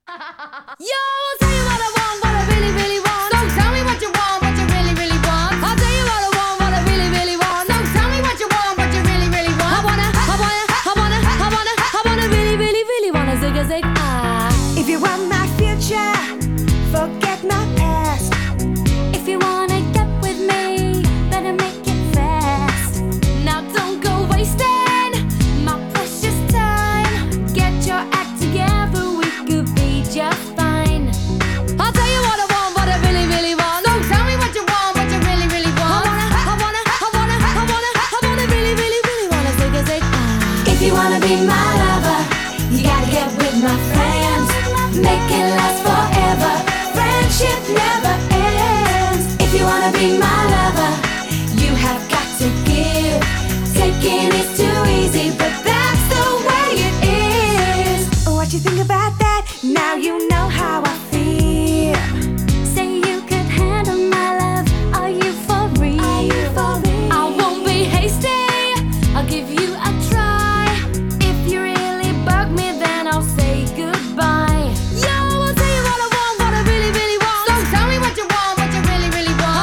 Yo, I'll tell you what I want, what I really, really want. So tell me what you want, what you really, really want. I'll tell you what I want, what I really, really want. So tell me what you want, what you really, really want. I wanna really, really, really wanna zig a zig ah. If you want my future, forget my past. If you wanna get with me, better make it fast. Now don't go wasting my precious time. Get your act together, we could be just fine. I'll tell you what I want, what I really, really want. So tell me what you want, what you really, really want. I wanna really, really, really wanna zig a zig ah. If you wanna be my lover, you gotta get with my friends. Make it last forever. Friendship never ends. If you wanna be my lover, you have got to give. Taking is too easy, but that's the way it is. What you think about that? Now you know how I feel. Say you could handle my love. Are you for real? Are you for real? I won't be hasty. I'll give you a try. If you really bug me, then I'll say goodbye. Yo, I'll tell you what I want, what I really, really want. So tell me what you want, what you really, really want.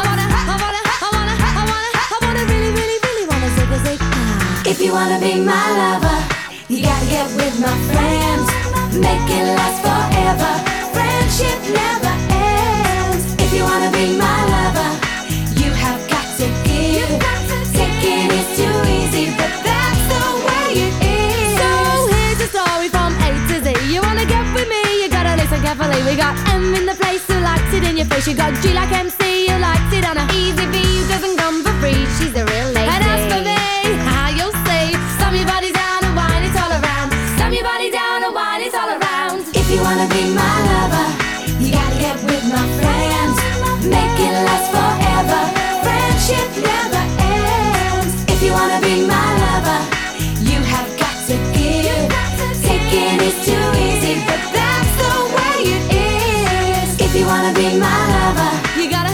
I wanna really, really, really wanna zig a zig ah. If you wanna be my lover, you gotta get with my friends. Make it last forever. Friendship never ends. If you wanna be my lover, you have got to give. Taking is too easy, but that's the way it is. So here's a story from A to Z. You wanna get with me, you gotta listen carefully. We got M in the place who likes it in your face. You got G like MC who likes it on a easy B who doesn't come for free. She's a real lady. And as for me, how you'll see, stomp your body down and wine it all around. Stomp your body down and wine it all around. If you wanna be my lover, you gotta get with my friends. Make it last forever. Friendship never ends. If you wanna be my lover, you have got to give. Taking is too easy, but that's the way it is. If you wanna be my lover, You gotta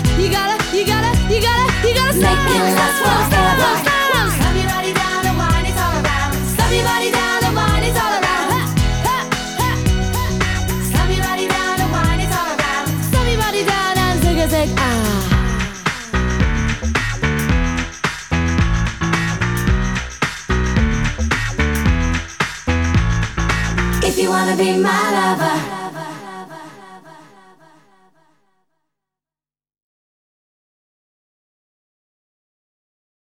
make it last forever. Stomp your body down and wine it all around. Stomp your body down and wine it all around. Stomp your body down and wine it all around. Stomp your body down and zig a zig ah. If you wanna be my lover,